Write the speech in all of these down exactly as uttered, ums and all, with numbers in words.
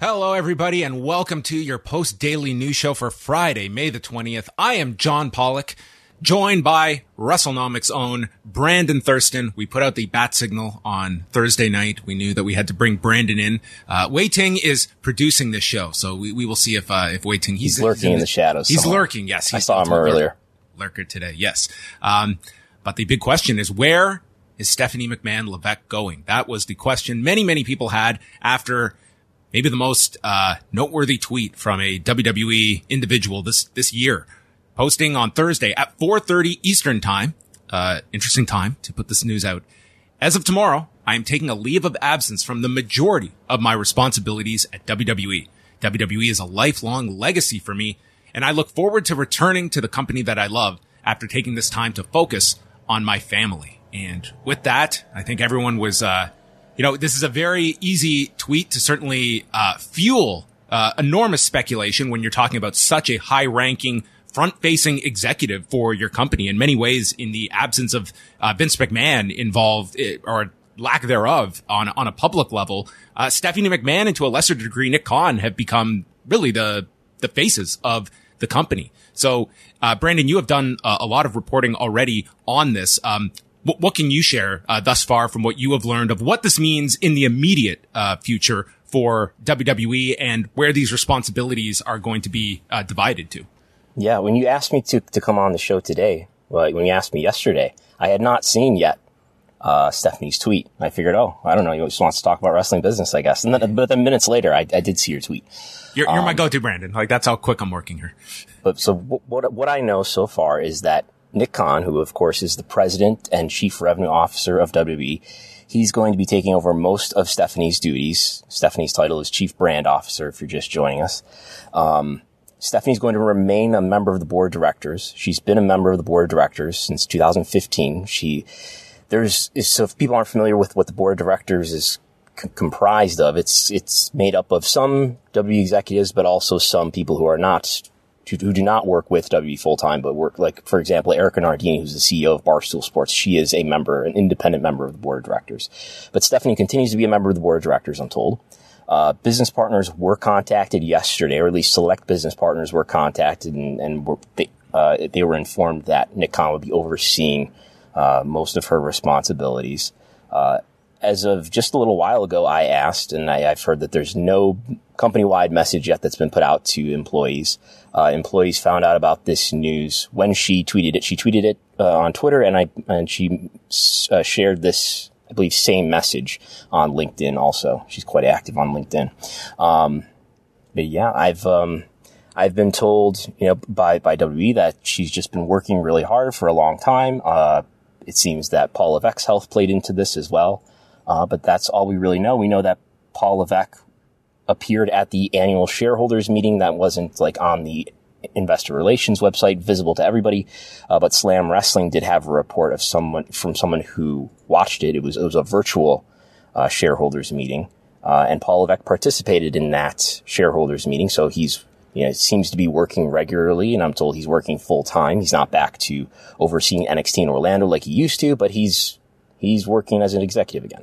Hello, everybody, and welcome to your post-daily news show for Friday, May the twentieth. I am John Pollock, joined by WrestleNomics' own Brandon Thurston. We put out the bat signal on Thursday night. We knew that we had to bring Brandon in. Uh, Wei Ting is producing this show, so we, we will see if uh, if Wei Ting... He's, he's lurking in the, in the shadows. He's somewhere. lurking, yes. He's I saw him earlier. Lurker today, yes. Um, but the big question is, where is Stephanie McMahon Levesque going? That was the question many, many people had after... maybe the most uh noteworthy tweet from a W W E individual this this year, posting on Thursday at four thirty Eastern time. Uh interesting time to put this news out. As of tomorrow, I am taking a leave of absence from the majority of my responsibilities at W W E. W W E is a lifelong legacy for me, and I look forward to returning to the company that I love after taking this time to focus on my family. And with that, I think everyone was uh You know, this is a very easy tweet to certainly uh fuel uh enormous speculation when you're talking about such a high-ranking, front-facing executive for your company. In many ways, in the absence of uh Vince McMahon involved, or lack thereof, on on a public level, uh Stephanie McMahon, and to a lesser degree Nick Khan, have become really the the faces of the company. So, uh Brandon, you have done uh, a lot of reporting already on this. Um What, what can you share uh, thus far from what you have learned of what this means in the immediate uh, future for W W E and where these responsibilities are going to be uh, divided to? Yeah, when you asked me to, to come on the show today, well, when you asked me yesterday, I had not seen yet uh, Stephanie's tweet. I figured, oh, I don't know, you just wants to talk about wrestling business, I guess. And then, but then minutes later, I, I did see your tweet. You're, you're um, my go-to, Brandon. Like, that's how quick I'm working here. But so w- what what I know so far is that Nick Khan, who of course is the president and chief revenue officer of W W E, he's going to be taking over most of Stephanie's duties. Stephanie's title is chief brand officer, if you're just joining us. Um, Stephanie's going to remain a member of the board of directors. She's been a member of the board of directors since two thousand fifteen. She, there's, so if people aren't familiar with what the board of directors is c- comprised of, it's, it's made up of some W W E executives, but also some people who are not who do not work with W W E full-time, but work, like, for example, Erica Nardini, who's the C E O of Barstool Sports. She is a member, an independent member of the board of directors. But Stephanie continues to be a member of the board of directors, I'm told. Uh, business partners were contacted yesterday, or at least select business partners were contacted, and, and were, they, uh, they were informed that Nick Khan would be overseeing uh, most of her responsibilities. Uh, As of just a little while ago, I asked, and I, I've heard that there's no company-wide message yet that's been put out to employees. Uh, employees found out about this news when she tweeted it. She tweeted it uh, on Twitter, and I and she uh, shared this, I believe, same message on LinkedIn also. She's quite active on LinkedIn. Um, but yeah, I've um, I've been told, you know, by by W W E that she's just been working really hard for a long time. Uh, it seems that Paul Levesque's health played into this as well. Uh, but that's all we really know. We know that Paul Levesque appeared at the annual shareholders meeting that wasn't like on the investor relations website, visible to everybody. Uh, but Slam Wrestling did have a report of someone from someone who watched it. It was, it was a virtual, uh, shareholders meeting. Uh, and Paul Levesque participated in that shareholders meeting. So he's, you know, seems to be working regularly, and I'm told he's working full time. He's not back to overseeing N X T in Orlando like he used to, but he's, he's working as an executive again.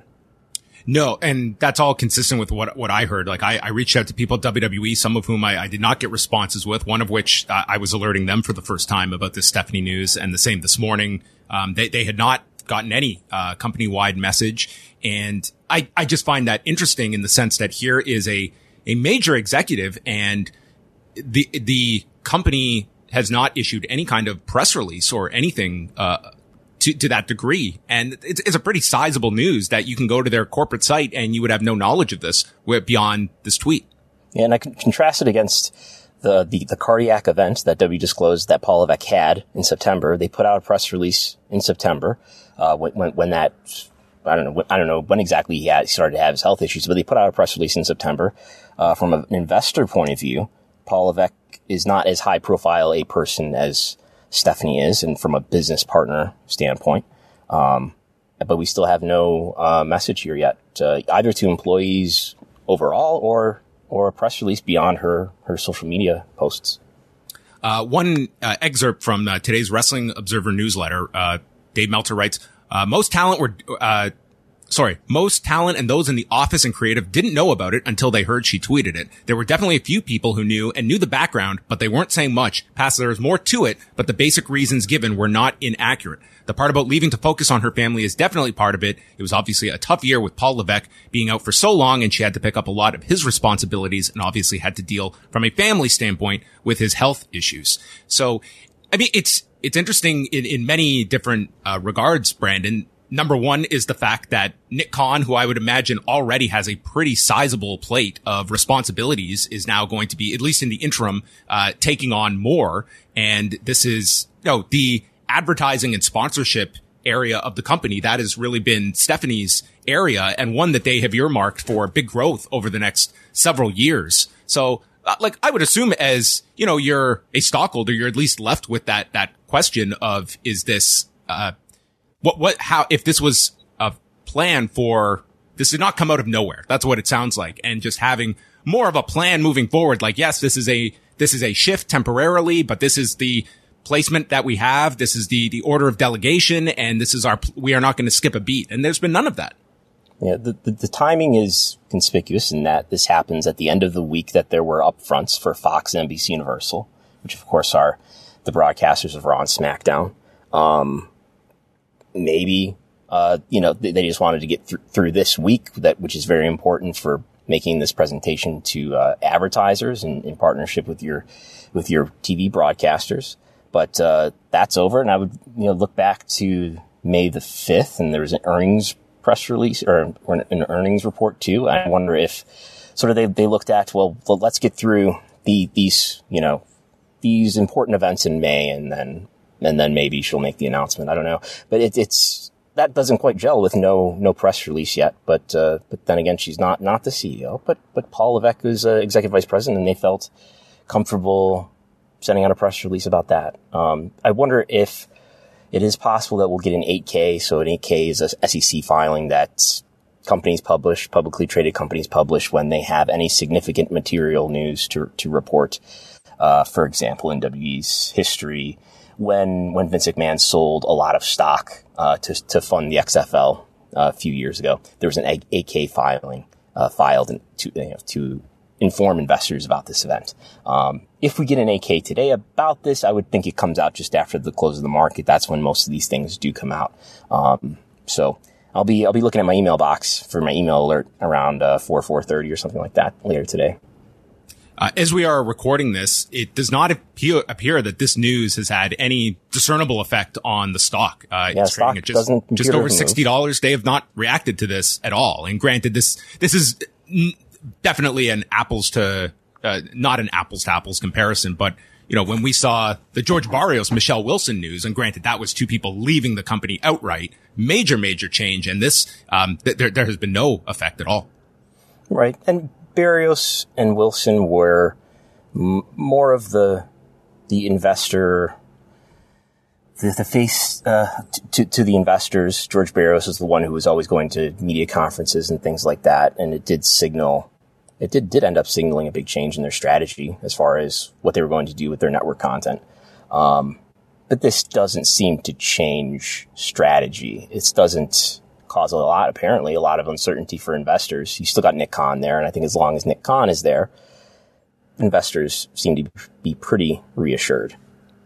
No, and that's all consistent with what what I heard. Like, I, I reached out to people at W W E, some of whom I, I did not get responses with, one of which uh, I was alerting them for the first time about this Stephanie news, and the same this morning. Um, they, they had not gotten any uh, company-wide message, and I, I just find that interesting in the sense that here is a, a major executive, and the the company has not issued any kind of press release or anything uh To, to that degree. And it's, it's a pretty sizable news that you can go to their corporate site and you would have no knowledge of this beyond this tweet. Yeah, and I can contrast it against the, the, the cardiac event that W disclosed that Paul Levesque had in September. They put out a press release in September, uh, when, when, when that, I don't know, I don't know when exactly he had, he started to have his health issues, but they put out a press release in September. Uh, from an investor point of view, Paul Levesque is not as high profile a person as Stephanie is, and from a business partner standpoint. Um, but we still have no uh, message here yet, uh, either to employees overall or or a press release beyond her, her social media posts. Uh, one uh, excerpt from uh, today's Wrestling Observer newsletter, uh, Dave Meltzer writes, uh, most talent were uh, sorry, most talent and those in the office and creative didn't know about it until they heard she tweeted it. There were definitely a few people who knew and knew the background, but they weren't saying much. Past there was more to it, but the basic reasons given were not inaccurate. The part about leaving to focus on her family is definitely part of it. It was obviously a tough year with Paul Levesque being out for so long, and she had to pick up a lot of his responsibilities and obviously had to deal from a family standpoint with his health issues. So, I mean, it's, it's interesting in, in many different uh, regards, Brandon. Number one is the fact that Nick Khan, who I would imagine already has a pretty sizable plate of responsibilities, is now going to be, at least in the interim, uh, taking on more. And this is, you know, the advertising and sponsorship area of the company. That has really been Stephanie's area, and one that they have earmarked for big growth over the next several years. So, uh, like, I would assume as, you know, you're a stockholder, you're at least left with that, that question of, is this, uh, What, what, how, if this was a plan for, this did not come out of nowhere. That's what it sounds like. And just having more of a plan moving forward. Like, yes, this is a, this is a shift temporarily, but this is the placement that we have. This is the, the order of delegation. And this is our, we are not going to skip a beat. And there's been none of that. Yeah. The, the, the timing is conspicuous in that this happens at the end of the week that there were upfronts for Fox and N B C Universal, which of course are the broadcasters of Raw and SmackDown. Um, Maybe, uh, you know, they, they just wanted to get th- through this week, that which is very important for making this presentation to uh, advertisers and in partnership with your with your T V broadcasters. But uh, that's over, and I would, you know, look back to May the fifth, and there was an earnings press release or, or an earnings report too. I wonder if sort of they they looked at, well, let's get through the these you know these important events in May, and then. And then maybe she'll make the announcement. I don't know, but it, it's that doesn't quite gel with no no press release yet. But uh, but then again, she's not not the C E O. But but Paul Levesque is uh, executive vice president, and they felt comfortable sending out a press release about that. Um, I wonder if it is possible that we'll get an eight K. So an eight K is a S E C filing that companies publish, publicly traded companies publish when they have any significant material news to to report. Uh, for example, in W W E's history. When, when Vince McMahon sold a lot of stock, uh, to, to fund the X F L, uh, a few years ago, there was an eight K filing, uh, filed to, you know, to inform investors about this event. Um, if we get an eight K today about this, I would think it comes out just after the close of the market. That's when most of these things do come out. Um, so I'll be, I'll be looking at my email box for my email alert around, uh, four, four thirty or something like that later today. Uh, as we are recording this, it does not appear, appear that this news has had any discernible effect on the stock. Uh, yeah, it's stock trading at just, doesn't just over sixty dollars. They have not reacted to this at all. And granted, this, this is n- definitely an apples to, uh, not an apples to apples comparison, but, you know, when we saw the George Barrios, Michelle Wilson news, and granted, that was two people leaving the company outright, major, major change. And this, um, th- there, there has been no effect at all. Right. And Barrios and Wilson were m- more of the the investor, the, the face uh, to to the investors. George Barrios was the one who was always going to media conferences and things like that, and it did signal, it did did end up signaling a big change in their strategy as far as what they were going to do with their network content. Um, but this doesn't seem to change strategy. It doesn't cause a lot, apparently, a lot of uncertainty for investors. You still got Nick Khan there, and I think as long as Nick Khan is there, investors seem to be pretty reassured.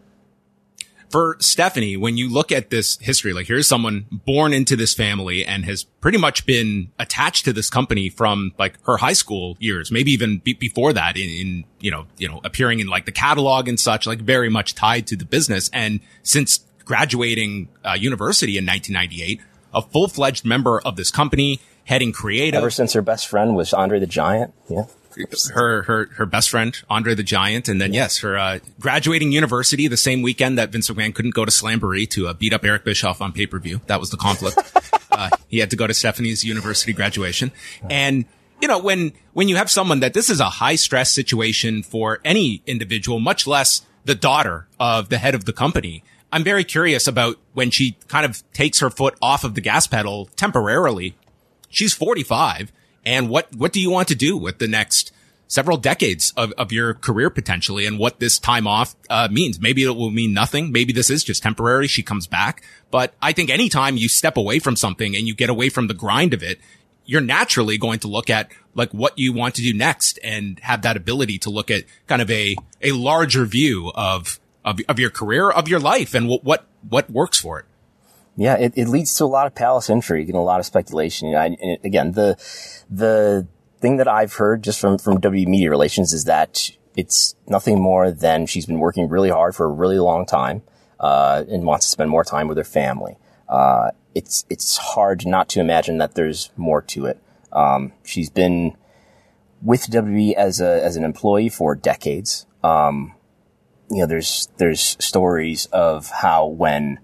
For Stephanie, when you look at this history, like here's someone born into this family and has pretty much been attached to this company from like her high school years, maybe even be- before that in, in, you know, you know, appearing in like the catalog and such, like very much tied to the business. And since graduating uh, university in nineteen ninety-eight, a full-fledged member of this company, heading creative. Ever since her best friend was Andre the Giant. Yeah. Her, her, her best friend, Andre the Giant. And then, yeah. yes, her, uh, graduating university the same weekend that Vince McMahon couldn't go to Slamboree to uh, beat up Eric Bischoff on pay-per-view. That was the conflict. uh, he had to go to Stephanie's university graduation. And, you know, when, when you have someone that this is a high-stress situation for any individual, much less the daughter of the head of the company, I'm very curious about when she kind of takes her foot off of the gas pedal temporarily. She's forty-five. And what, what do you want to do with the next several decades of, of your career potentially and what this time off, uh, means. Maybe it will mean nothing. Maybe this is just temporary. She comes back. But I think anytime you step away from something and you get away from the grind of it, you're naturally going to look at like what you want to do next and have that ability to look at kind of a, a larger view of, of, of your career, of your life and what, what, what works for it. Yeah, it, it leads to a lot of palace intrigue and a lot of speculation. You know, I, and again, the, the thing that I've heard just from, from W Media Relations is that it's nothing more than she's been working really hard for a really long time, uh, and wants to spend more time with her family. Uh, it's, it's hard not to imagine that there's more to it. Um, she's been with W W E as a, as an employee for decades. Um, you know, there's, there's stories of how when,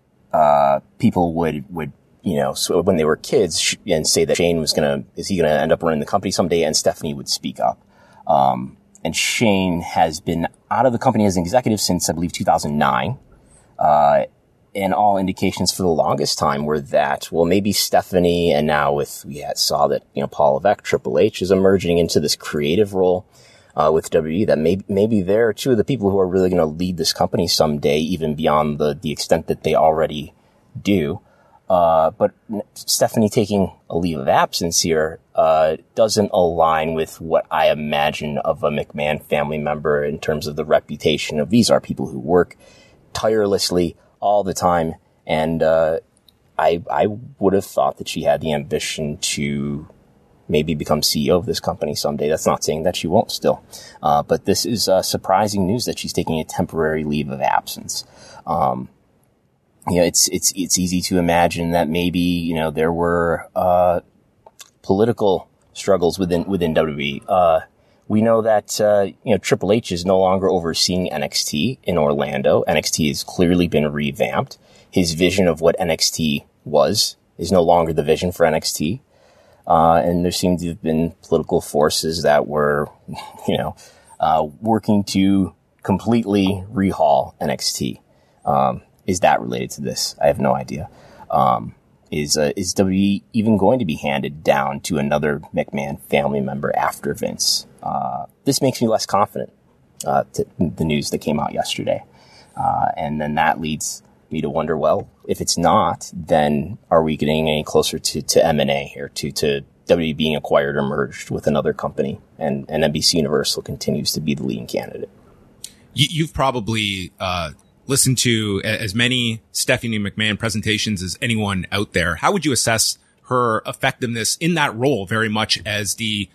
uh, people would, would, you know, so when they were kids and say that Shane was going to, is he going to end up running the company someday? And Stephanie would speak up. Um, and Shane has been out of the company as an executive since, I believe, two thousand nine. Uh, and all indications for the longest time were that, well, maybe Stephanie, and now with, we had, saw that, you know, Paul Levesque, Triple H is emerging into this creative role, uh, with W W E, that maybe, maybe they're two of the people who are really going to lead this company someday, even beyond the, the extent that they already do. Uh, but Stephanie taking a leave of absence here, uh, doesn't align with what I imagine of a McMahon family member in terms of the reputation of these are people who work tirelessly all the time. And, uh, I, I would have thought that she had the ambition to maybe become C E O of this company someday. That's not saying that she won't still. Uh, but this is, uh, surprising news that she's taking a temporary leave of absence. Um, You know, it's, it's, it's easy to imagine that maybe, you know, there were, uh, political struggles within, within W W E. Uh, we know that, uh, you know, Triple H is no longer overseeing N X T in Orlando. N X T has clearly been revamped. His vision of what N X T was is no longer the vision for N X T. Uh, and there seemed to have been political forces that were, you know, uh, working to completely rehaul N X T. Um, Is that related to this? I have no idea. Um, is, uh, is W W E even going to be handed down to another McMahon family member after Vince? Uh, this makes me less confident, uh, to the news that came out yesterday. Uh, and then that leads me to wonder, well, if it's not, then are we getting any closer to, to M and A here, to, to W W E being acquired or merged with another company? And, and N B C Universal continues to be the leading candidate. You, you've probably, uh, listen to as many Stephanie McMahon presentations as anyone out there. How would you assess her effectiveness in that role very much as the,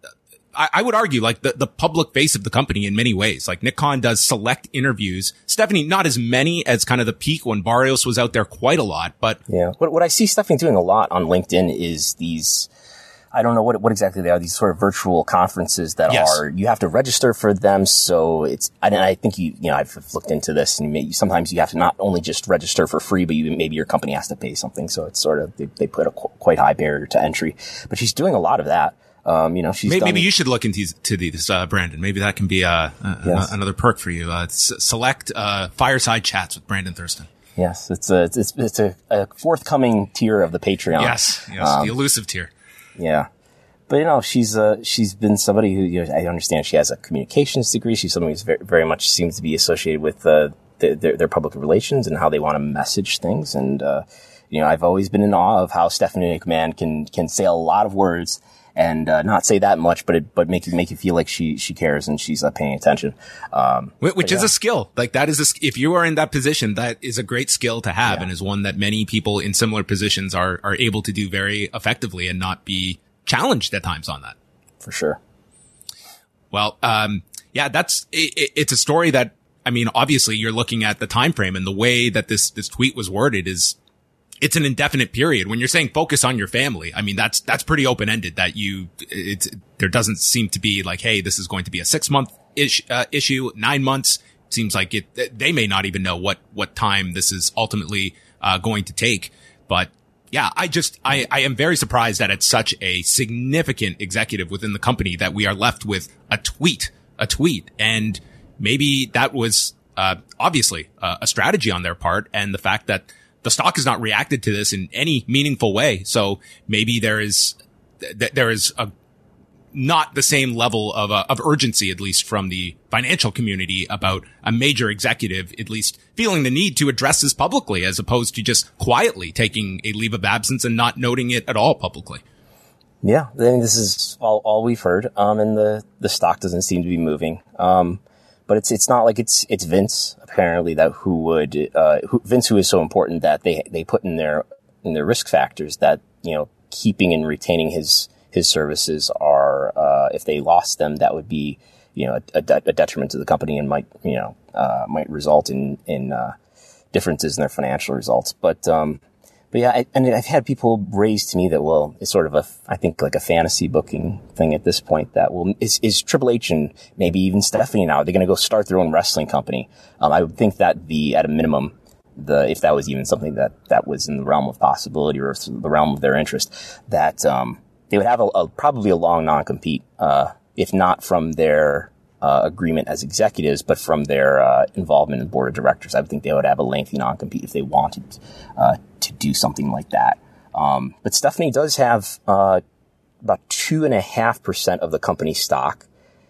I, I would argue like the, the public face of the company in many ways. Like Nick Khan does select interviews. Stephanie, not as many as kind of the peak when Barrios was out there quite a lot, but yeah, what, what I see Stephanie doing a lot on LinkedIn is these, I don't know what what exactly they are, these sort of virtual conferences that yes. are, you have to register for them. So it's, I, I think you, you know, I've looked into this and maybe sometimes you have to not only just register for free, but you, maybe your company has to pay something. So it's sort of, they, they put a qu- quite high barrier to entry, but she's doing a lot of that. Um, you know, she's maybe, done, maybe you should look into to these, uh, Brandon. Maybe that can be, uh, uh yes. another perk for you. Uh, s- select, uh, fireside chats with Brandon Thurston. Yes. It's a, it's, it's a, a forthcoming tier of the Patreon. Yes. Yes. Um, the elusive tier. Yeah. But, you know, she's, uh, she's been somebody who, you know, I understand she has a communications degree. She's somebody who's very, very much seems to be associated with, uh, the, their, their public relations and how they want to message things. And, uh, you know, I've always been in awe of how Stephanie McMahon can, can say a lot of words and, uh, not say that much, but it, but make you, make you feel like she, she cares and she's uh, paying attention. Um, which is yeah. a skill. Like that is a, if you are in that position, that is a great skill to have yeah. and is one that many people in similar positions are, are able to do very effectively and not be challenged at times on that. For sure. Well, um, yeah, that's, it, it's a story that, I mean, obviously you're looking at the time frame and the way that this, this tweet was worded is, it's an indefinite period. When you're saying focus on your family, I mean, that's, that's pretty open-ended that you, it's, there doesn't seem to be like, hey, this is going to be a six month ish, uh, issue, nine months. It seems like it, they may not even know what, what time this is ultimately, uh, going to take, but yeah, I just, I, I am very surprised that it's such a significant executive within the company that we are left with a tweet, a tweet. And maybe that was, uh, obviously uh, a strategy on their part. And the fact that the stock has not reacted to this in any meaningful way. So maybe there is, th- there is a not the same level of uh, of urgency, at least from the financial community, about a major executive at least feeling the need to address this publicly, as opposed to just quietly taking a leave of absence and not noting it at all publicly. Yeah, I mean, this is all, all we've heard, um, and the, the stock doesn't seem to be moving. Um, but it's it's not like it's it's Vince apparently that who would uh, who, Vince who is so important that they they put in their in their risk factors that, you know, keeping and retaining his his services are, uh, if they lost them, that would be, you know, a, a, a detriment to the company and might, you know, uh, might result in, in, uh, differences in their financial results. But, um, but yeah, I, and I've had people raise to me that, well, it's sort of a, I think like a fantasy booking thing at this point that, well, is, is Triple H and maybe even Stephanie now, they're going to go start their own wrestling company. Um, I would think that the, at a minimum, the, if that was even something that, that was in the realm of possibility or the realm of their interest, that, um, they would have a, a probably a long non-compete, uh, if not from their uh, agreement as executives, but from their uh, involvement in the board of directors. I would think they would have a lengthy non-compete if they wanted uh, to do something like that. Um, but Stephanie does have uh, about two and a half percent of the company's stock.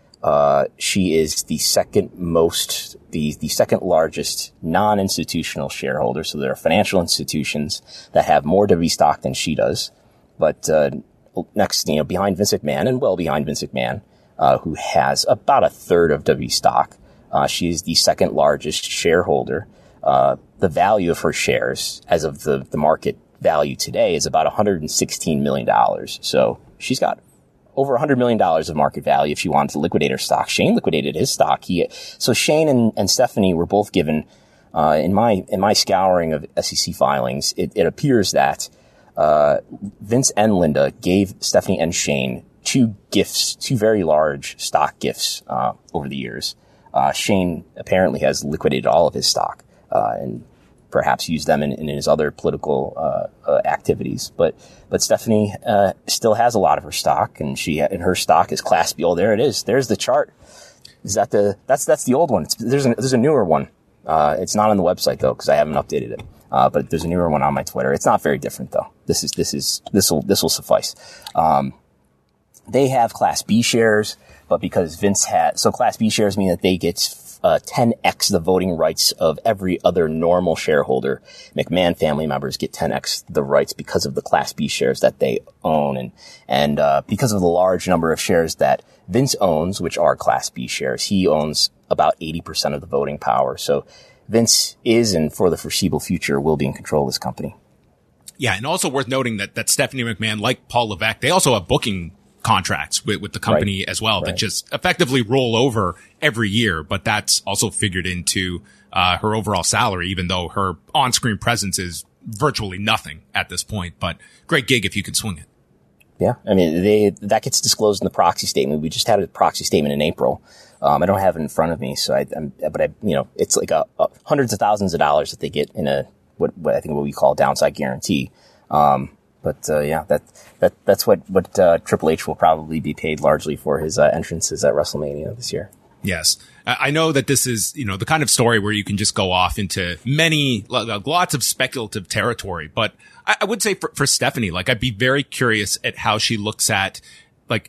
Uh, she is the second most, the the second largest non-institutional shareholder. So there are financial institutions that have more W W E stock than she does, but uh, next, you know, behind Vince McMahon and well behind Vince McMahon, uh, who has about a third of W W E stock. Uh, she is the second largest shareholder. Uh, the value of her shares as of the, the market value today is about one hundred sixteen million dollars. So she's got over one hundred million dollars of market value if she wanted to liquidate her stock. Shane liquidated his stock. He, so Shane and, and Stephanie were both given, uh, in my, in my scouring of S E C filings, it, it appears that Uh, Vince and Linda gave Stephanie and Shane two gifts, two very large stock gifts, uh, over the years. Uh, Shane apparently has liquidated all of his stock, uh, and perhaps used them in, in his other political, uh, uh, activities. But, but Stephanie, uh, still has a lot of her stock, and she, and her stock is Class B. Oh, there it is. There's the chart. Is that the, that's, that's the old one. It's, there's a, there's a newer one. Uh, it's not on the website though, because I haven't updated it. Uh, but there's a newer one on my Twitter. It's not very different though. This is, this is, this will, this will suffice. Um, they have Class B shares, but because Vince has, so Class B shares mean that they get, uh, ten x the voting rights of every other normal shareholder. McMahon family members get ten x the rights because of the Class B shares that they own. And, and, uh, because of the large number of shares that Vince owns, which are Class B shares, he owns about eighty percent of the voting power. So, Vince is, and for the foreseeable future, will be in control of this company. Yeah, and also worth noting that that Stephanie McMahon, like Paul Levesque, they also have booking contracts with, with the company right. as well right. that just effectively roll over every year. But that's also figured into uh, her overall salary, even though her on-screen presence is virtually nothing at this point. But great gig if you can swing it. Yeah, I mean, they that gets disclosed in the proxy statement. We just had a proxy statement in April. Um, I don't have it in front of me, so I, I'm, but I, you know, it's like a, a hundreds of thousands of dollars that they get in a, what, what I think what we call a downside guarantee. Um, but, uh, yeah, that, that, that's what, what, uh, Triple H will probably be paid largely for his, uh, entrances at WrestleMania this year. Yes. I know that this is, you know, the kind of story where you can just go off into many, lots of speculative territory. But I would say for, for Stephanie, like, I'd be very curious at how she looks at, like,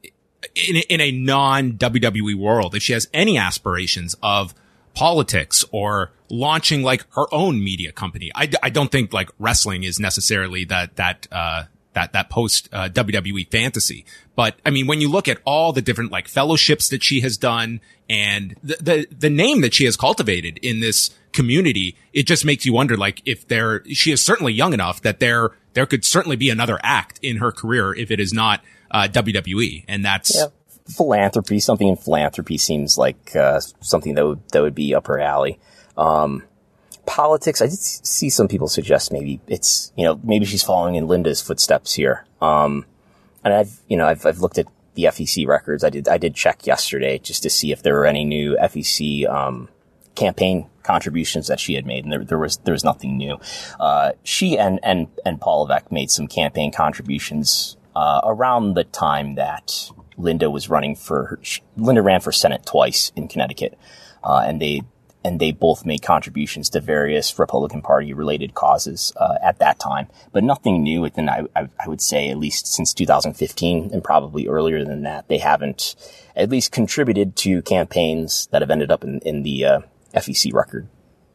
in, in a non-W W E world, if she has any aspirations of politics or launching like her own media company. I, I don't think like wrestling is necessarily that, that, uh, that, that post, uh, W W E fantasy. But I mean, when you look at all the different like fellowships that she has done and the, the, the name that she has cultivated in this community, it just makes you wonder, like, if there, she is certainly young enough that there, there could certainly be another act in her career if it is not, uh, W W E. And that's, yeah. Philanthropy, something in philanthropy seems like, uh, something that would, that would be up her alley. Um, politics, I did see some people suggest maybe it's, you know, maybe she's following in Linda's footsteps here. Um, and I've, you know, I've, I've looked at the F E C records. I did, I did check yesterday just to see if there were any new F E C, um, campaign contributions that she had made. And there, there was, there was nothing new. Uh, she and, and, and Paul Levesque made some campaign contributions, uh, around the time that Linda was running for, her, Linda ran for Senate twice in Connecticut. Uh, and they, and they both made contributions to various Republican Party related causes uh, at that time, but nothing new within, I, I, I would say, at least since two thousand fifteen and probably earlier than that. They haven't at least contributed to campaigns that have ended up in, in the uh, F E C record.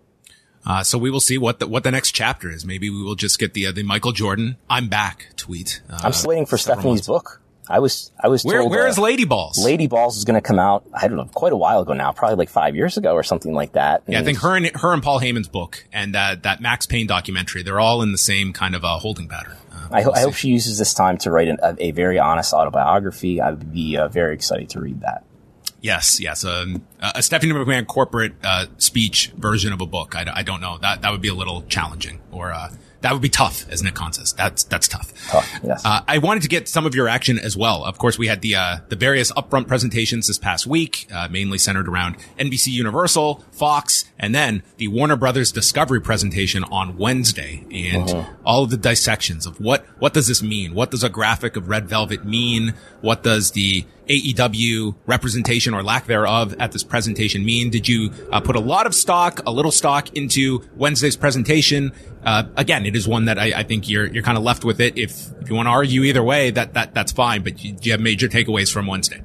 Uh, so we will see what the, what the next chapter is. Maybe we will just get the, uh, the Michael Jordan, I'm back tweet. Uh, I'm still waiting for Stephanie's months. book. I was, I was where, told, where uh, is Lady Balls? Lady Balls is going to come out, I don't know, quite a while ago now, probably like five years ago or something like that. Yeah, I think her and, her and Paul Heyman's book and that, that Max Payne documentary, they're all in the same kind of uh, holding pattern. Uh, I, ho- we'll I hope she uses this time to write an, a, a very honest autobiography. I would be uh, very excited to read that. Yes, yes. Um, a Stephanie McMahon corporate uh, speech version of a book. I, I don't know. That that would be a little challenging, or uh, that would be tough, as Nick Khan says. That's that's tough. Tough, yes. Uh, I wanted to get some of your action as well. Of course, we had the uh, the various upfront presentations this past week, uh, mainly centered around N B C Universal, Fox, and then the Warner Brothers Discovery presentation on Wednesday, and uh-huh. all of the dissections of what what does this mean? What does a graphic of Red Velvet mean? What does the A E W representation or lack thereof at this presentation mean? Did you uh, put a lot of stock, a little stock into Wednesday's presentation? Uh, again, it is one that I, I think you're you're kind of left with it. If if you want to argue either way, that that that's fine. But you, you have major takeaways from Wednesday.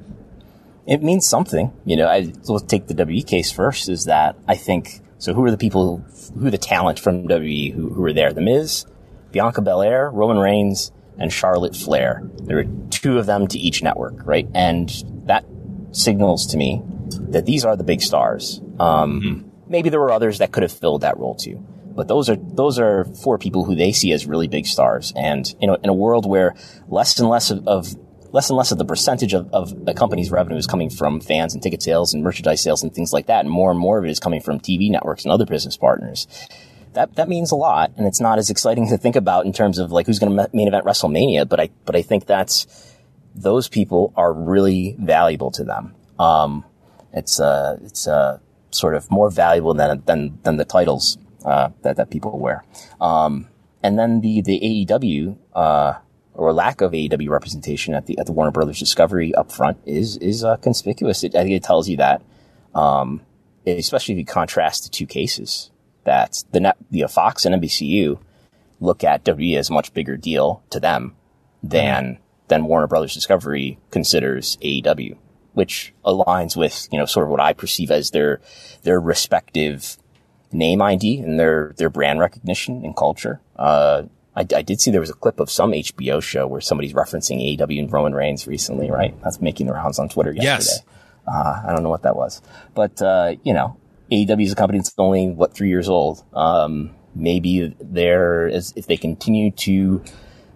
It means something, you know. I let's take the W W E case first. Is that I think so? Who are the people? Who are the talent from W W E who who are there? The Miz, Bianca Belair, Roman Reigns, and Charlotte Flair. There are two of them to each network, right? And that signals to me that these are the big stars. Um, mm-hmm. Maybe there were others that could have filled that role too, but those are those are four people who they see as really big stars. And you know, in a world where less and less of, of less and less of the percentage of, of a company's revenue is coming from fans and ticket sales and merchandise sales and things like that, and more and more of it is coming from T V networks and other business partners. That that means a lot, and it's not as exciting to think about in terms of like who's going to main event WrestleMania. But I but I think that's those people are really valuable to them. Um, it's uh it's uh sort of more valuable than than than the titles uh that that people wear. Um, and then the the A E W uh or lack of A E W representation at the at the Warner Brothers Discovery up front is is uh, conspicuous. It, I think it tells you that, um, especially if you contrast the two cases. That the net, the Fox and N B C U look at W W E as a much bigger deal to them than mm-hmm. than Warner Brothers Discovery considers A E W, which aligns with you know sort of what I perceive as their their respective name I D and their their brand recognition and culture. Uh, I, I did see there was a clip of some H B O show where somebody's referencing A E W and Roman Reigns recently, right? That's making the rounds on Twitter yesterday. Yes. Uh, I don't know what that was, but uh, you know. A E W is a company that's only, what, three years old. Um, maybe they're, as, if they continue to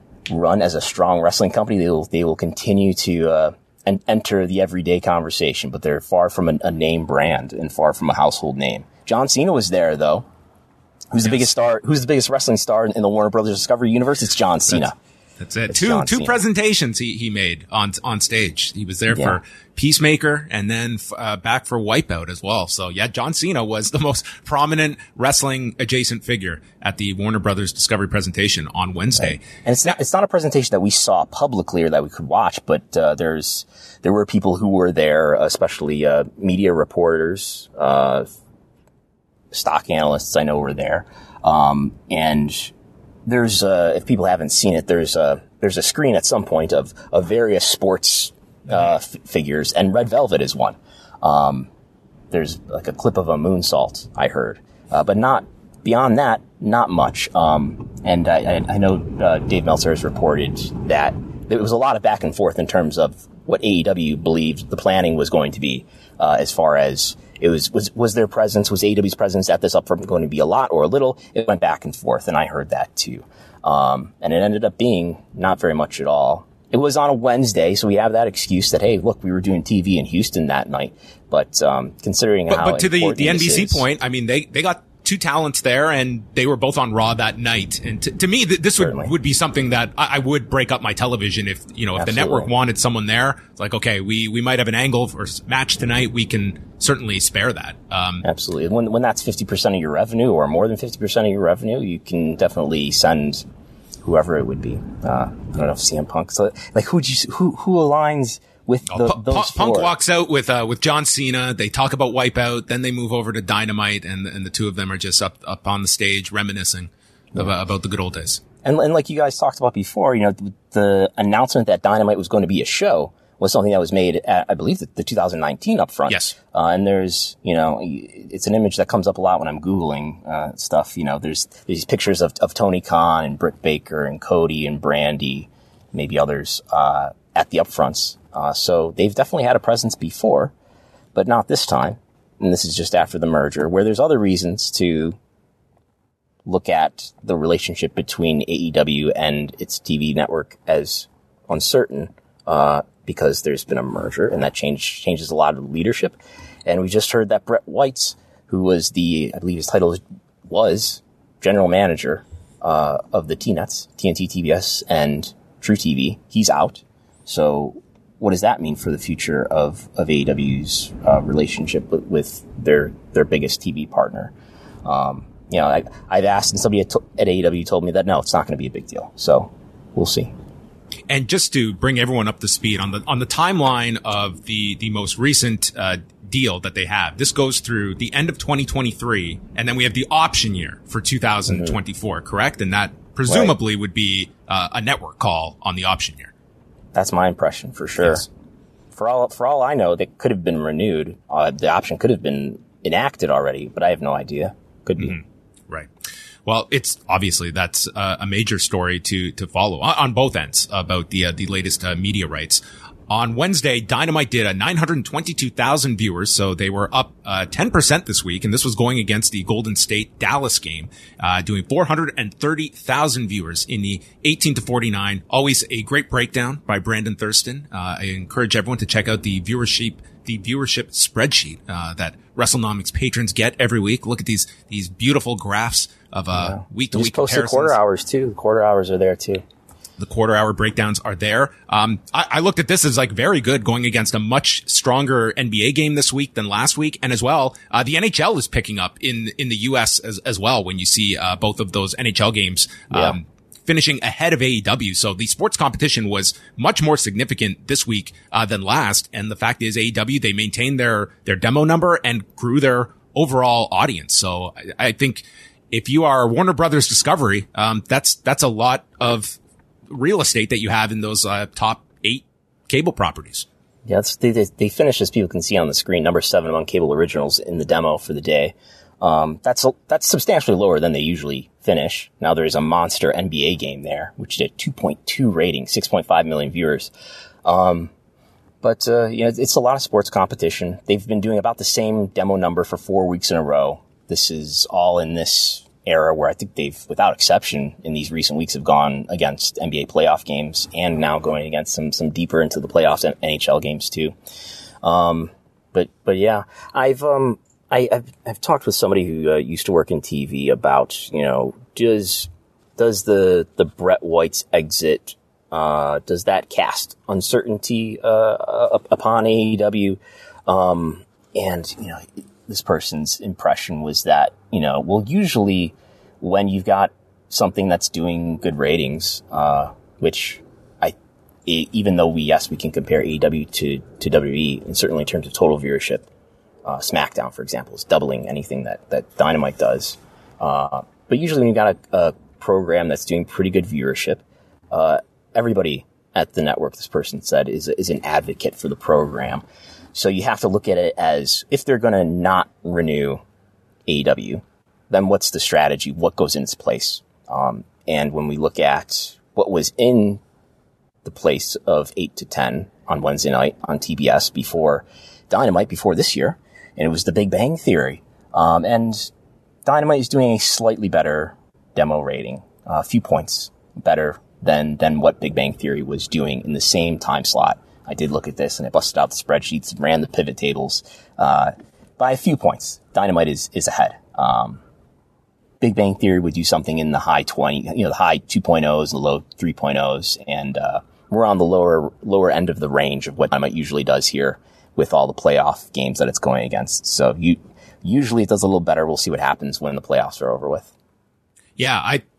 run as a strong wrestling company, they will, they will continue to, uh, and enter the everyday conversation, but they're far from a, a name brand and far from a household name. John Cena was there, though. Who's the yes. biggest star, who's the biggest wrestling star in the Warner Brothers Discovery universe? It's John Cena. That's- That's it. It's two John two Cena. presentations he, he made on on stage. He was there Yeah. for Peacemaker and then uh, back for Wipeout as well. So yeah, John Cena was the most prominent wrestling adjacent figure at the Warner Brothers Discovery presentation on Wednesday. Right. And it's not it's not a presentation that we saw publicly or that we could watch, but uh, there's there were people who were there, especially uh, media reporters, uh, stock analysts I know were there, um, and. There's, uh, if people haven't seen it, there's a, there's a screen at some point of, of various sports, uh, f- figures, and Red Velvet is one. Um, there's like a clip of a moonsault, I heard. Uh, but not, beyond that, not much. Um, and I, I, I know, uh, Dave Meltzer has reported that there was a lot of back and forth in terms of what A E W believed the planning was going to be, uh, as far as, It was, was, was their presence, was A E W's presence at this upfront going to be a lot or a little? It went back and forth, and I heard that too. Um, and it ended up being not very much at all. It was on a Wednesday, so we have that excuse that, hey, look, we were doing T V in Houston that night. But, um, considering but, how But to the, the N B C is, point, I mean, they, they got two talents there and they were both on Raw that night. And to, to me, th- this would, would be something that I, I would break up my television if, you know, if Absolutely. the network wanted someone there. It's like, okay, we, we might have an angle or match tonight. We can certainly spare that. Um, Absolutely. When, when that's fifty percent of your revenue or more than fifty percent of your revenue, you can definitely send whoever it would be. Uh, I don't know if C M Punk, so like who, you, who, who aligns with oh, the, P- those Punk four. walks out with uh, with John Cena. They talk about Wipeout, then they move over to Dynamite, and and the two of them are just up up on the stage reminiscing yeah. about, about the good old days. And, and like you guys talked about before, you know, the, the announcement that Dynamite was going to be a show was something that was made at, I believe, the, the two thousand nineteen upfront. Yes. Uh, and there's, you know, it's an image that comes up a lot when I'm Googling uh, stuff. You know, there's these pictures of, of Tony Khan and Britt Baker and Cody and Brandy, maybe others, uh, at the upfronts. Uh, so they've definitely had a presence before, but not this time. And this is just after the merger, where there's other reasons to look at the relationship between A E W and its T V network as uncertain, uh, because there's been a merger, and that change, changes a lot of leadership. And we just heard that Brett Weitz, who was the, I believe his title was general manager, uh, of the T-Nets, T N T, T B S, and True T V, he's out. So what does that mean for the future of, of A E W's, uh, relationship with, with their, their biggest T V partner? Um, You know, I, I've asked, and somebody at, at A E W told me that no, it's not going to be a big deal. So we'll see. And just to bring everyone up to speed on the on the timeline of the the most recent uh, deal that they have, this goes through the end of twenty twenty-three, and then we have the option year for two thousand twenty-four, mm-hmm. correct? And that presumably right. would be uh, a network call on the option year. That's my impression for sure. Yes. For all for all I know, they could have been renewed. Uh, the option could have been enacted already, but I have no idea. Could be. Mm-hmm. Right. Well, it's obviously that's uh, a major story to to follow on, on both ends about the uh, the latest uh, media rights. On Wednesday, Dynamite did a nine hundred twenty-two thousand viewers, so they were up uh, ten percent this week, and this was going against the Golden State Dallas game, uh, doing four hundred thirty thousand viewers in the eighteen to forty-nine. Always a great breakdown by Brandon Thurston. Uh, I encourage everyone to check out the viewership the viewership spreadsheet uh, that WrestleNomics patrons get every week. Look at these these beautiful graphs of uh, week to week comparisons. Quarter hours too. The quarter hours are there too. The quarter hour breakdowns are there. Um, I, I looked at this as like very good going against a much stronger N B A game this week than last week. And as well, uh, the N H L is picking up in, in the U S as, as well when you see, uh, both of those N H L games, um, yeah. finishing ahead of A E W. So the sports competition was much more significant this week, uh, than last. And the fact is A E W, they maintained their, their demo number and grew their overall audience. So I, I think if you are Warner Brothers Discovery, um, that's, that's a lot of real estate that you have in those uh, top eight cable properties. Yeah, it's, they, they they finished, as people can see on the screen, number seven among cable originals in the demo for the day. Um, that's that's substantially lower than they usually finish. Now there is a monster N B A game there, which did two point two rating, six point five million viewers. Um, but uh, you know, it's a lot of sports competition. They've been doing about the same demo number for four weeks in a row. This is all in this era where I think they've, without exception, in these recent weeks have gone against N B A playoff games and now going against some, some deeper into the playoffs and N H L games too. Um, but, but yeah, I've, um, I, I've, I've talked with somebody who uh, used to work in T V about, you know, does, does the, the Brett Weitz exit, uh, does that cast uncertainty, uh, upon A E W? Um, and, you know, this person's impression was that, you know, well, usually when you've got something that's doing good ratings, uh, which I, even though we, yes, we can compare A E W to, to W W E, and certainly in terms of total viewership, uh, SmackDown, for example, is doubling anything that, that Dynamite does. Uh, but usually when you've got a, a program that's doing pretty good viewership, uh, everybody at the network, this person said, is, is an advocate for the program. So you have to look at it as, if they're going to not renew A E W, then what's the strategy? What goes in its place? Um, and when we look at what was in the place of eight to ten on Wednesday night on T B S before Dynamite, before this year, and it was The Big Bang Theory. Um, and Dynamite is doing a slightly better demo rating, a few points better than, than what Big Bang Theory was doing in the same time slot. I did look at this and I busted out the spreadsheets and ran the pivot tables, uh, by a few points. Dynamite is, is ahead. Um, Big Bang Theory would do something in the high twenty, you know, the high two point ohs and the low three point ohs. And, uh, we're on the lower, lower end of the range of what Dynamite usually does here with all the playoff games that it's going against. So you, usually it does a little better. We'll see what happens when the playoffs are over with. Yeah. I,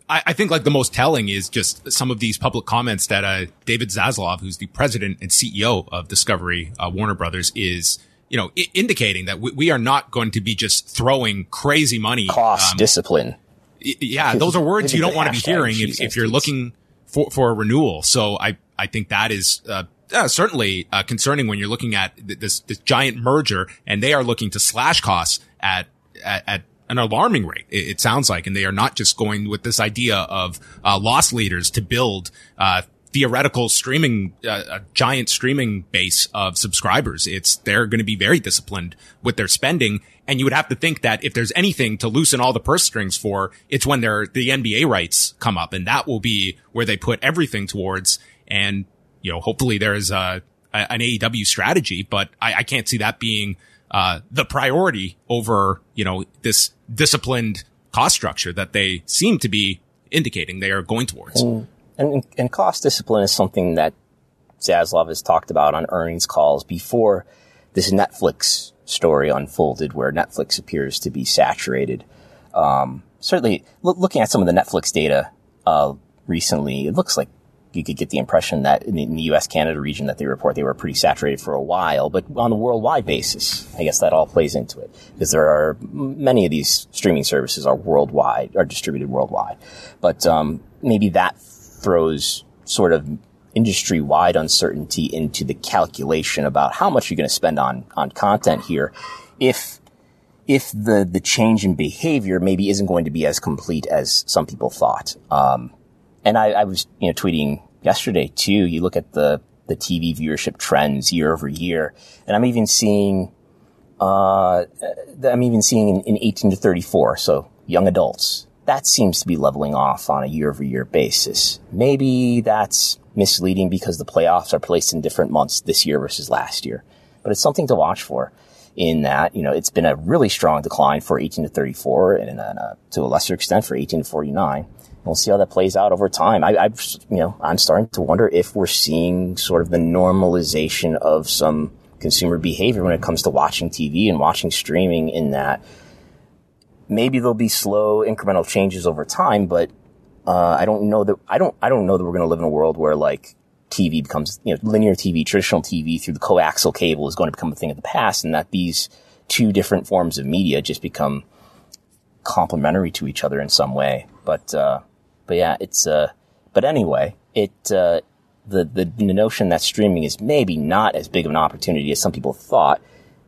I, I think like the most telling is just some of these public comments that uh, David Zaslav, who's the president and C E O of Discovery uh, Warner Brothers, is you know I- indicating that we, we are not going to be just throwing crazy money. Cost, um, discipline. Y- yeah, those are words you don't want to be hearing if, if you're looking for, for a renewal. So I, I think that is uh, uh, certainly uh, concerning when you're looking at th- this, this giant merger, and they are looking to slash costs at at, at an alarming rate, it, it sounds like, and they are not just going with this idea of uh, loss leaders to build uh theoretical streaming, uh, a giant streaming base of subscribers. It's they're going to be very disciplined with their spending, and you would have to think that if there's anything to loosen all the purse strings for, it's when their the N B A rights come up, and that will be where they put everything towards. And you know, hopefully there is a, a an A E W strategy, but I, I can't see that being uh the priority over you know this disciplined cost structure that they seem to be indicating they are going towards. And, and, and cost discipline is something that Zaslav has talked about on earnings calls before this Netflix story unfolded, where Netflix appears to be saturated. Um, certainly, lo- looking at some of the Netflix data uh, recently, it looks like you could get the impression that in the, in the U S Canada region that they report, they were pretty saturated for a while. But on a worldwide basis, I guess that all plays into it, because there are many of these streaming services are worldwide, are distributed worldwide. But um, maybe that throws sort of industry-wide uncertainty into the calculation about how much you're going to spend on on content here, if if the the change in behavior maybe isn't going to be as complete as some people thought. Um, and I, I was you know tweeting yesterday too. You look at the the T V viewership trends year over year, and I'm even seeing uh I'm even seeing in, in eighteen to thirty-four, so young adults. That seems to be leveling off on a year-over-year basis. Maybe that's misleading because the playoffs are placed in different months this year versus last year. But it's something to watch for in that, you know, it's been a really strong decline for eighteen to thirty-four and uh, to a lesser extent for eighteen to forty-nine. We'll see how that plays out over time. I, I've, you know, I'm starting to wonder if we're seeing sort of the normalization of some consumer behavior when it comes to watching T V and watching streaming, in that maybe there'll be slow incremental changes over time, but uh, I don't know that I don't I don't know that we're going to live in a world where like T V becomes, you know, linear T V, traditional T V through the coaxial cable is going to become a thing of the past, and that these two different forms of media just become complementary to each other in some way. But uh, but yeah, it's uh, but anyway, it uh, the the the notion that streaming is maybe not as big of an opportunity as some people thought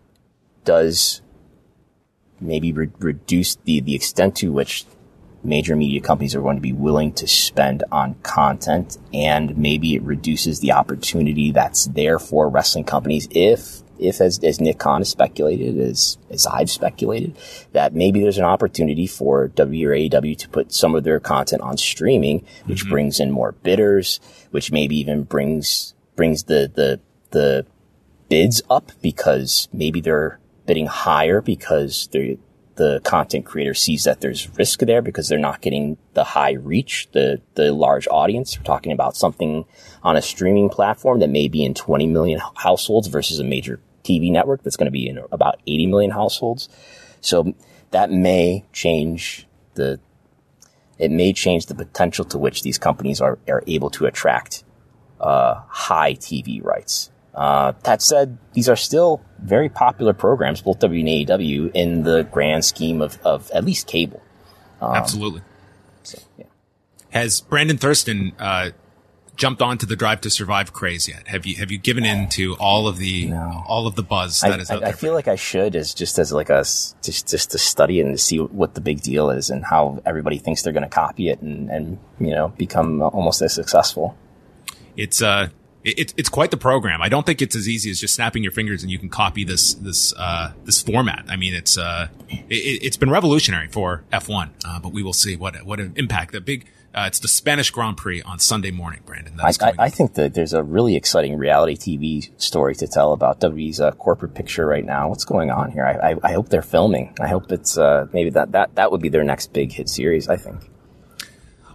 does maybe re- reduce the, the extent to which major media companies are going to be willing to spend on content, and maybe it reduces the opportunity that's there for wrestling companies if, if as, as Nick Khan has speculated, as, as I've speculated, that maybe there's an opportunity for W W E or A E W to put some of their content on streaming, which mm-hmm. brings in more bidders, which maybe even brings, brings the, the, the bids up, because maybe they're bidding higher because they're, the content creator sees that there's risk there because they're not getting the high reach, the, the large audience. We're talking about something on a streaming platform that may be in twenty million households versus a major T V network that's going to be in about eighty million households. So that may change the, it may change the potential to which these companies are, are able to attract, uh, high T V rights. Uh, that said, these are still very popular programs, both W and A E W, in the grand scheme of, of at least cable. Um, Absolutely. So, yeah. Has Brandon Thurston, uh, jumped onto the Drive to Survive craze yet? Have you, have you given in to all of the, no. all of the buzz that I, is out I, there? I feel like I should, as just as like a, just, just to study and to see what the big deal is and how everybody thinks they're going to copy it and, and, you know, become almost as successful. It's, uh, It, it's quite the program. I don't think it's as easy as just snapping your fingers and you can copy this this uh, this format. I mean, it's uh, it, it's been revolutionary for F one, uh, but we will see what what an impact. The big uh, it's the Spanish Grand Prix on Sunday morning, Brandon. I, I, I think that there's a really exciting reality T V story to tell about W W E's uh, corporate picture right now. What's going on here? I, I, I hope they're filming. I hope it's uh, maybe that, that that would be their next big hit series, I think.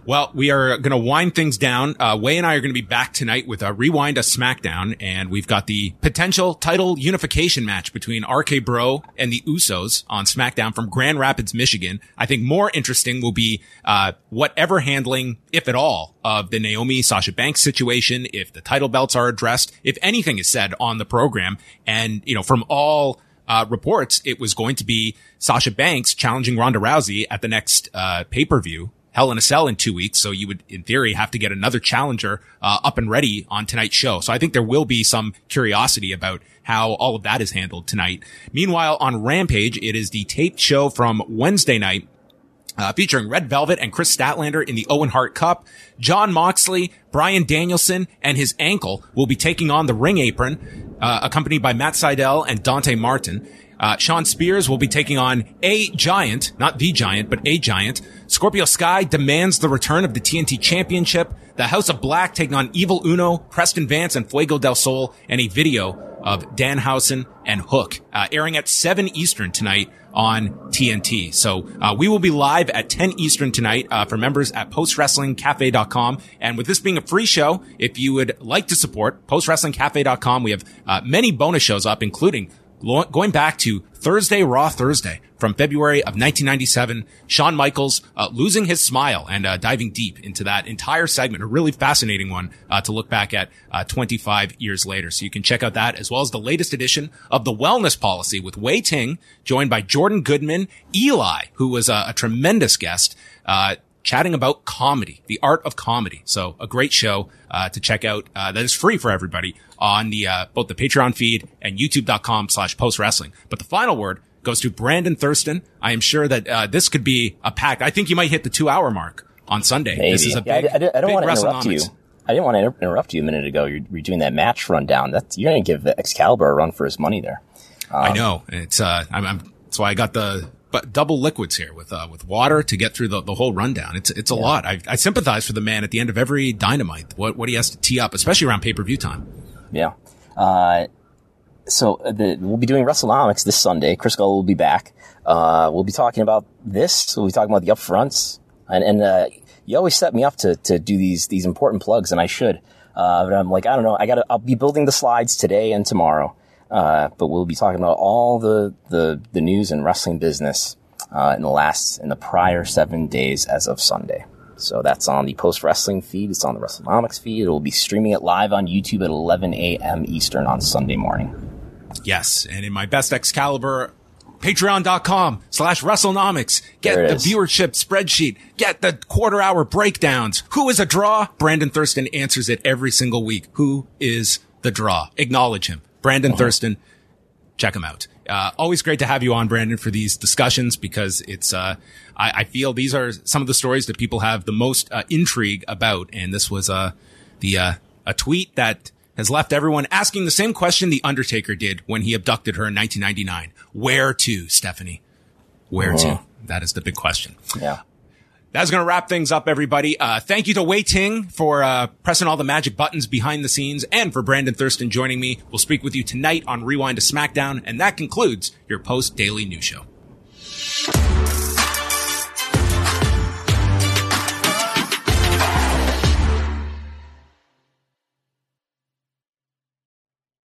Well, we are going to wind things down. Uh, Wai and I are going to be back tonight with a Rewind a SmackDown, and we've got the potential title unification match between R K Bro and the Usos on SmackDown from Grand Rapids, Michigan. I think more interesting will be uh whatever handling, if at all, of the Naomi Sasha Banks situation, if the title belts are addressed, if anything is said on the program. And, you know, from all uh reports, it was going to be Sasha Banks challenging Ronda Rousey at the next uh pay-per-view, Hell in a Cell, in two weeks. So you would, in theory, have to get another challenger uh, up and ready on tonight's show. So I think there will be some curiosity about how all of that is handled tonight. Meanwhile, on Rampage, it is the taped show from Wednesday night, uh, featuring Red Velvet and Chris Statlander in the Owen Hart Cup. Jon Moxley, Bryan Danielson, and his ankle will be taking on the Ring Apron, uh, accompanied by Matt Sydal and Dante Martin. Uh, Shawn Spears will be taking on a Giant, not the Giant, but a Giant. Scorpio Sky demands the return of the T N T Championship. The House of Black taking on Evil Uno, Preston Vance, and Fuego del Sol, and a video of Danhausen and Hook, uh, airing at seven Eastern tonight on T N T. So, uh, we will be live at ten Eastern tonight, uh, for members at post wrestling cafe dot com. And with this being a free show, if you would like to support post wrestling cafe dot com, we have, uh, many bonus shows up, including going back to Thursday, Raw Thursday from February of nineteen ninety-seven, Shawn Michaels uh, losing his smile and uh, diving deep into that entire segment, a really fascinating one uh, to look back at uh, twenty-five years later. So you can check out that, as well as the latest edition of The Wellness Policy with Wai Ting, joined by Jordan Goodman, Eli, who was a, a tremendous guest, uh, chatting about comedy, the art of comedy. So a great show uh, to check out uh, that is free for everybody on the uh, both the Patreon feed and youtube dot com slash post wrestling. But the final word goes to Brandon Thurston. I am sure that uh, this could be a pack. I think you might hit the two hour mark on Sunday. Maybe. This is a big, yeah, I, I, I don't big want to interrupt you. I didn't want to inter- interrupt you a minute ago. You're, you're doing that match rundown. That's, you're going to give Excalibur a run for his money there. Um, I know. It's uh, I'm, I'm that's why I got the but double liquids here with uh, with water to get through the, the whole rundown. It's it's a yeah. lot. I, I sympathize for the man at the end of every Dynamite. What what he has to tee up, especially around pay per view time. Yeah. Uh, so the, we'll be doing WrestleNomics this Sunday. Chris Gull will be back. Uh, we'll be talking about this. We'll be talking about the upfronts. And, and, uh, you always set me up to, to do these, these important plugs, and I should. Uh, but I'm like, I don't know. I gotta, I'll be building the slides today and tomorrow. Uh, but we'll be talking about all the, the, the news and wrestling business, uh, in the last, in the prior seven days as of Sunday. So that's on the Post Wrestling feed. It's on the WrestleNomics feed. It will be streaming it live on YouTube at eleven a.m. Eastern on Sunday morning. Yes, and in my best Excalibur, patreon dot com slash WrestleNomics. Get the is. viewership spreadsheet. Get the quarter hour breakdowns. Who is a draw? Brandon Thurston answers it every single week. Who is the draw? Acknowledge him. Brandon mm-hmm. Thurston. Check him out. Uh, always great to have you on, Brandon, for these discussions, because it's, uh, I, I feel these are some of the stories that people have the most, uh, intrigue about. And this was, uh, the, uh, a tweet that has left everyone asking the same question the Undertaker did when he abducted her in nineteen ninety-nine. Where to, Stephanie? Where mm-hmm. to? That is the big question. Yeah. That's going to wrap things up, everybody. Uh, thank you to Wai Ting for, uh, pressing all the magic buttons behind the scenes, and for Brandon Thurston joining me. We'll speak with you tonight on Rewind to SmackDown, and that concludes your post-daily news show.